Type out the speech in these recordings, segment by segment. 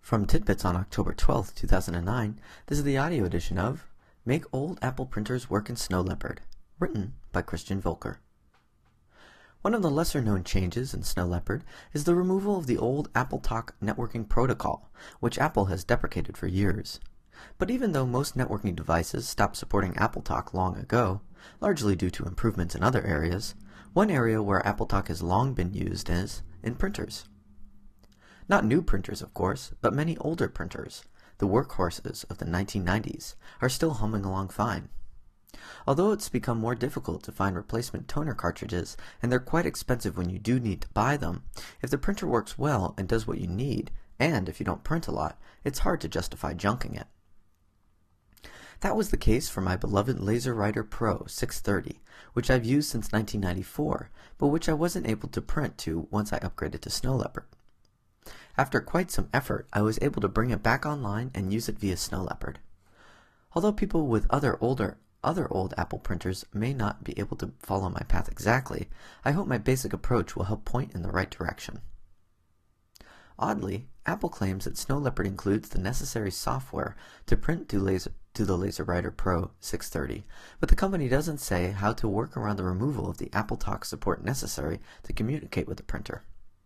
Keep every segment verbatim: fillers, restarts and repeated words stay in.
From Tidbits on October twelfth, two thousand nine, this is the audio edition of Make Old Apple Printers Work in Snow Leopard, written by Christian Volker. One of the lesser-known changes in Snow Leopard is the removal of the old AppleTalk networking protocol, which Apple has deprecated for years. But even though most networking devices stopped supporting AppleTalk long ago, largely due to improvements in other areas, one area where AppleTalk has long been used is in printers. Not new printers, of course, but many older printers, the workhorses of the nineteen nineties, are still humming along fine. Although it's become more difficult to find replacement toner cartridges, and they're quite expensive when you do need to buy them, if the printer works well and does what you need, and if you don't print a lot, it's hard to justify junking it. That was the case for my beloved LaserWriter Pro six thirty, which I've used since nineteen ninety-four, but which I wasn't able to print to once I upgraded to Snow Leopard. After quite some effort, I was able to bring it back online and use it via Snow Leopard. Although people with other older other old Apple printers may not be able to follow my path exactly, I hope my basic approach will help point in the right direction. Oddly, Apple claims that Snow Leopard includes the necessary software to print to, laser, to the LaserWriter Pro six thirty, but the company doesn't say how to work around the removal of the AppleTalk support necessary to communicate with the printer.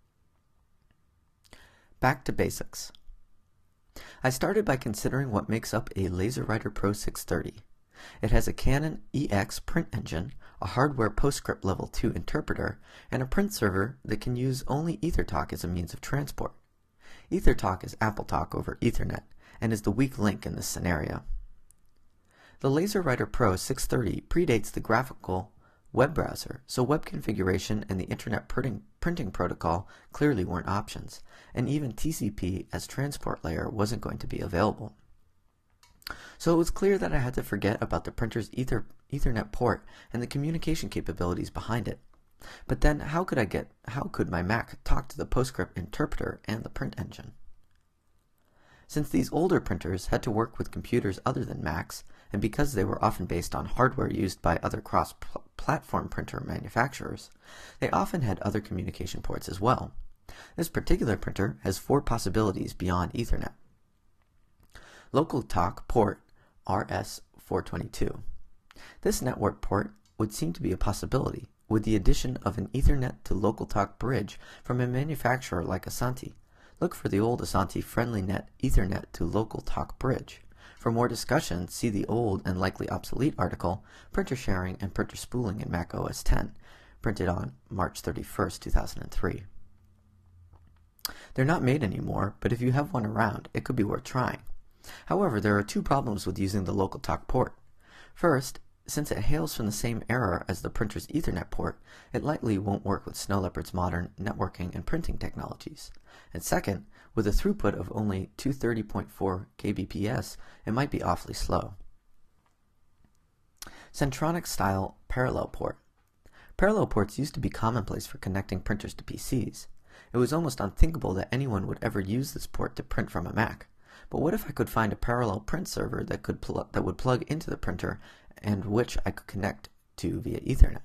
Back to basics. I started by considering what makes up a LaserWriter Pro six thirty. It has a Canon E X print engine, a hardware PostScript Level two interpreter, and a print server that can use only EtherTalk as a means of transport. EtherTalk is AppleTalk over Ethernet, and is the weak link in this scenario. The LaserWriter Pro six thirty predates the graphical web browser, so web configuration and the Internet printing, printing protocol clearly weren't options, and even T C P as transport layer wasn't going to be available. So it was clear that I had to forget about the printer's ether, Ethernet port and the communication capabilities behind it. But then how could I get how could my Mac talk to the PostScript interpreter and the print engine? Since these older printers had to work with computers other than Macs, and because they were often based on hardware used by other cross-platform printer manufacturers, they often had other communication ports as well. This particular printer has four possibilities beyond Ethernet. LocalTalk port R S four twenty-two. This network port would seem to be a possibility, with the addition of an Ethernet to LocalTalk bridge from a manufacturer like Asanti. Look for the old Asanti FriendlyNet Ethernet to LocalTalk bridge. For more discussion, see the old and likely obsolete article, Printer Sharing and Printer Spooling in Mac O S ten, printed on March thirty-first, two thousand three. They're not made anymore, but if you have one around, it could be worth trying. However, there are two problems with using the LocalTalk port. First, since it hails from the same era as the printer's Ethernet port, it likely won't work with Snow Leopard's modern networking and printing technologies. And second, with a throughput of only two hundred thirty point four kilobits per second, it might be awfully slow. Centronic-style parallel port. Parallel ports used to be commonplace for connecting printers to P Cs. It was almost unthinkable that anyone would ever use this port to print from a Mac. But what if I could find a parallel print server that could pl that would plug into the printer and which I could connect to via Ethernet?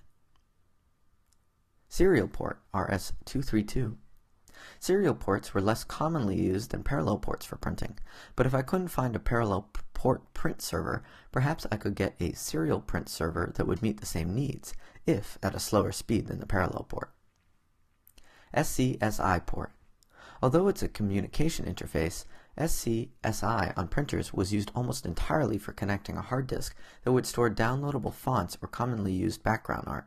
Serial port R S two thirty-two. Serial ports were less commonly used than parallel ports for printing, but if I couldn't find a parallel port print server, perhaps I could get a serial print server that would meet the same needs, if at a slower speed than the parallel port. S C S I port. Although it's a communication interface, S C S I on printers was used almost entirely for connecting a hard disk that would store downloadable fonts or commonly used background art.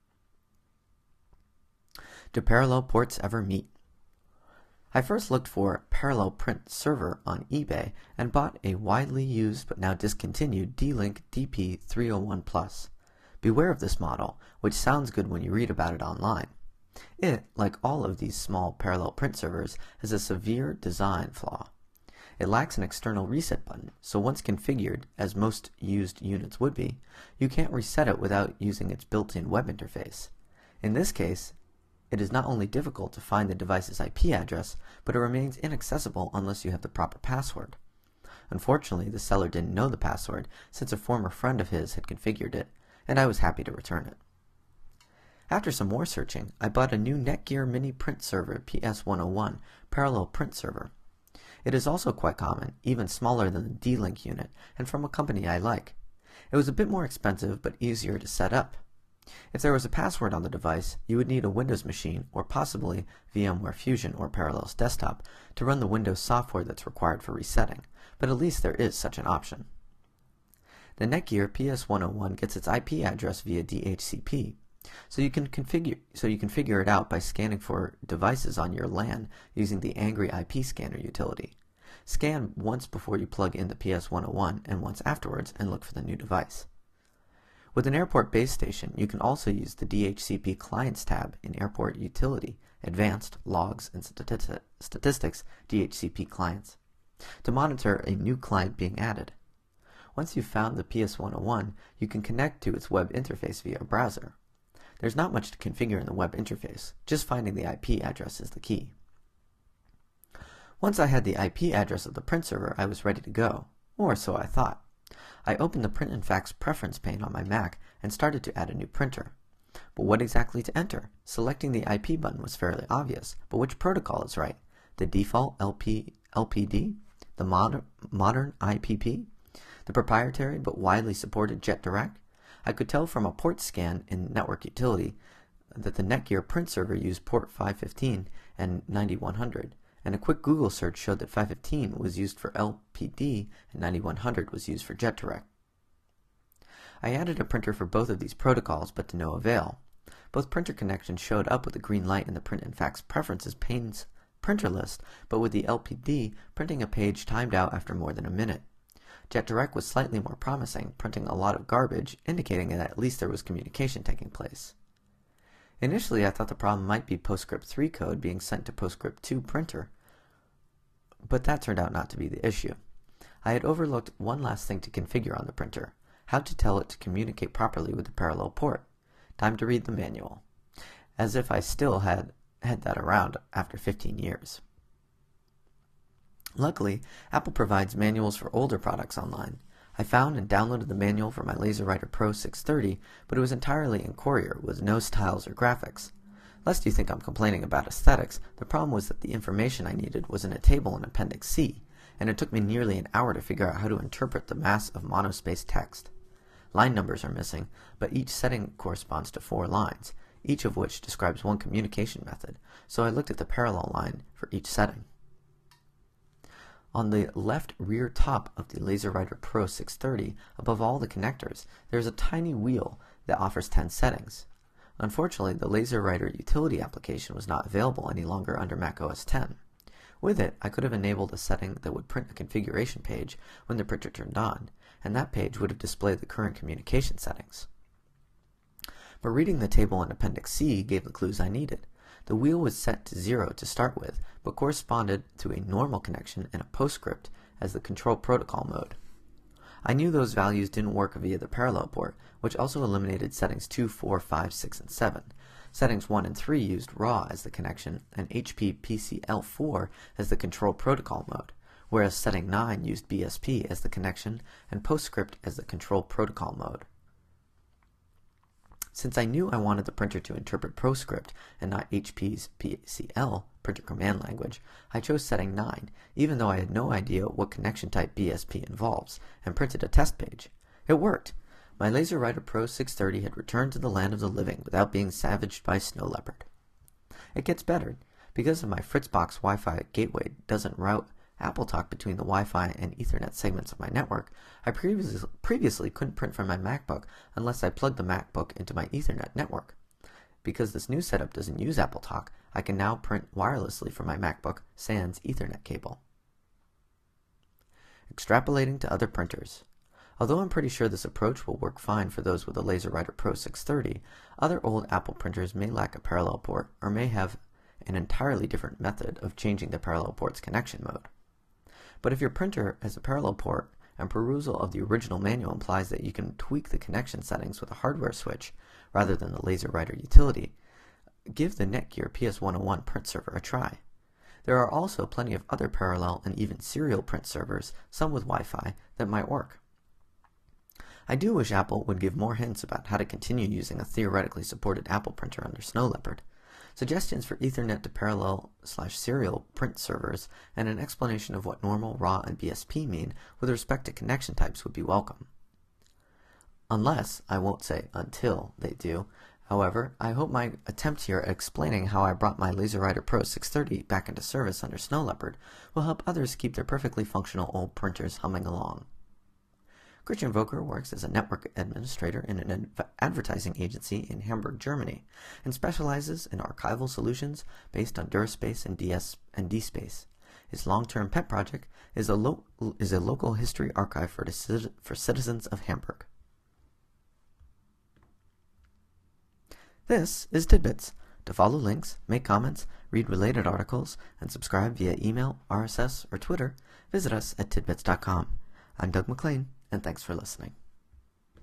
Do parallel ports ever meet? I first looked for Parallel Print Server on eBay and bought a widely used but now discontinued D-Link D P three oh one plus. Beware of this model, which sounds good when you read about it online. It, like all of these small parallel print servers, has a severe design flaw. It lacks an external reset button, so once configured, as most used units would be, you can't reset it without using its built-in web interface. In this case, it is not only difficult to find the device's I P address, but it remains inaccessible unless you have the proper password. Unfortunately, the seller didn't know the password, since a former friend of his had configured it, and I was happy to return it. After some more searching, I bought a new Netgear Mini Print Server P S one oh one Parallel Print Server. It is also quite common, even smaller than the D-Link unit, and from a company I like. It was a bit more expensive, but easier to set up. If there was a password on the device, you would need a Windows machine, or possibly VMware Fusion or Parallels Desktop, to run the Windows software that's required for resetting, but at least there is such an option. The Netgear P S one oh one gets its I P address via D H C P, so you can configure so you can figure it out by scanning for devices on your LAN using the Angry I P Scanner utility. Scan once before you plug in the P S one oh one and once afterwards and look for the new device. With an airport base station, you can also use the D H C P Clients tab in Airport Utility, Advanced, Logs, and Statistics D H C P Clients to monitor a new client being added. Once you've found the P S one oh one, you can connect to its web interface via a browser. There's not much to configure in the web interface, just finding the I P address is the key. Once I had the I P address of the print server, I was ready to go, or so I thought. I opened the Print and Fax preference pane on my Mac and started to add a new printer. But what exactly to enter? Selecting the I P button was fairly obvious, but which protocol is right? The default L P, L P D? The mod modern I P P? The proprietary but widely supported JetDirect? I could tell from a port scan in Network Utility that the Netgear print server used port five fifteen and ninety-one hundred, and a quick Google search showed that five fifteen was used for L P D and ninety-one hundred was used for JetDirect. I added a printer for both of these protocols, but to no avail. Both printer connections showed up with a green light in the Print and Fax Preferences pane's printer list, but with the L P D, printing a page timed out after more than a minute. JetDirect was slightly more promising, printing a lot of garbage, indicating that at least there was communication taking place. Initially, I thought the problem might be PostScript three code being sent to PostScript two printer, but that turned out not to be the issue. I had overlooked one last thing to configure on the printer: how to tell it to communicate properly with the parallel port. Time to read the manual. As if I still had had that around after fifteen years. Luckily, Apple provides manuals for older products online. I found and downloaded the manual for my LaserWriter Pro six thirty, but it was entirely in Courier with no styles or graphics. Lest you think I'm complaining about aesthetics, the problem was that the information I needed was in a table in Appendix C, and it took me nearly an hour to figure out how to interpret the mass of monospaced text. Line numbers are missing, but each setting corresponds to four lines, each of which describes one communication method, so I looked at the parallel line for each setting. On the left rear top of the LaserWriter Pro six thirty, above all the connectors, there is a tiny wheel that offers ten settings. Unfortunately, the LaserWriter utility application was not available any longer under Mac O S ten. With it, I could have enabled a setting that would print a configuration page when the printer turned on, and that page would have displayed the current communication settings. But reading the table in Appendix C gave the clues I needed. The wheel was set to zero to start with, but corresponded to a normal connection and a PostScript as the control protocol mode. I knew those values didn't work via the parallel port, which also eliminated settings two, four, five, six, and seven. Settings one and three used RAW as the connection and H P P C L four as the control protocol mode, whereas setting nine used B S P as the connection and PostScript as the control protocol mode. Since I knew I wanted the printer to interpret PostScript and not H P's P C L, printer command language, I chose setting nine, even though I had no idea what connection type B S P involves, and printed a test page. It worked! My LaserWriter Pro six thirty had returned to the land of the living without being savaged by snow leopard. It gets better. Because of my Fritzbox Wi-Fi gateway doesn't route AppleTalk between the Wi-Fi and Ethernet segments of my network, I previously, previously couldn't print from my MacBook unless I plugged the MacBook into my Ethernet network. Because this new setup doesn't use AppleTalk, I can now print wirelessly from my MacBook sans Ethernet cable. Extrapolating to other printers. Although I'm pretty sure this approach will work fine for those with a LaserWriter Pro six thirty, other old Apple printers may lack a parallel port or may have an entirely different method of changing the parallel port's connection mode. But if your printer has a parallel port and perusal of the original manual implies that you can tweak the connection settings with a hardware switch rather than the LaserWriter utility, give the Netgear P S one oh one print server a try. There are also plenty of other parallel and even serial print servers, some with Wi-Fi, that might work. I do wish Apple would give more hints about how to continue using a theoretically supported Apple printer under Snow Leopard. suggestions for Ethernet to parallel slash serial print servers, and an explanation of what normal, raw, and B S P mean with respect to connection types would be welcome. Unless, I won't say until they do. However, I hope my attempt here at explaining how I brought my LaserWriter Pro six thirty back into service under Snow Leopard will help others keep their perfectly functional old printers humming along. Christian Volker works as a network administrator in an adv- advertising agency in Hamburg, Germany, and specializes in archival solutions based on DuraSpace and D S and DSpace. His long-term pet project is a, lo- is a local history archive for, the, for citizens of Hamburg. This is Tidbits. To follow links, make comments, read related articles, and subscribe via email, R S S, or Twitter, visit us at tidbits dot com. I'm Doug McLean, and thanks for listening.